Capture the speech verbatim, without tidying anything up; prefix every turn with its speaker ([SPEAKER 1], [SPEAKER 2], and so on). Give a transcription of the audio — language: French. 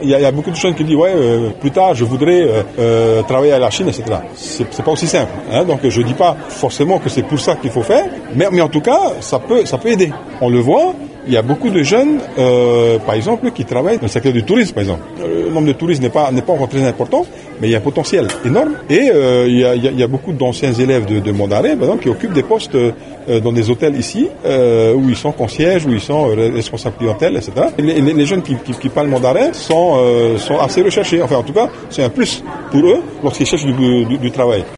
[SPEAKER 1] Il y, a, il y a beaucoup de jeunes qui disent ouais, euh, plus tard je voudrais euh, euh, travailler à la Chine, et cetera. C'est, c'est pas aussi simple. Hein, donc je dis pas forcément que c'est pour ça qu'il faut faire, mais, mais en tout cas ça peut, ça peut aider. On le voit. Il y a beaucoup de jeunes, euh, par exemple, qui travaillent dans le secteur du tourisme, par exemple. Le nombre de touristes n'est pas n'est pas encore très important, mais il y a un potentiel énorme. Et euh, il, y a, il y a beaucoup d'anciens élèves de, de mandarin, par exemple, qui occupent des postes euh, dans des hôtels ici, euh, où ils sont concierges, où ils sont euh, responsables clientèle, et cetera. Et les, les jeunes qui, qui, qui parlent mandarin sont euh, sont assez recherchés. Enfin, en tout cas, c'est un plus pour eux lorsqu'ils cherchent du, du, du travail.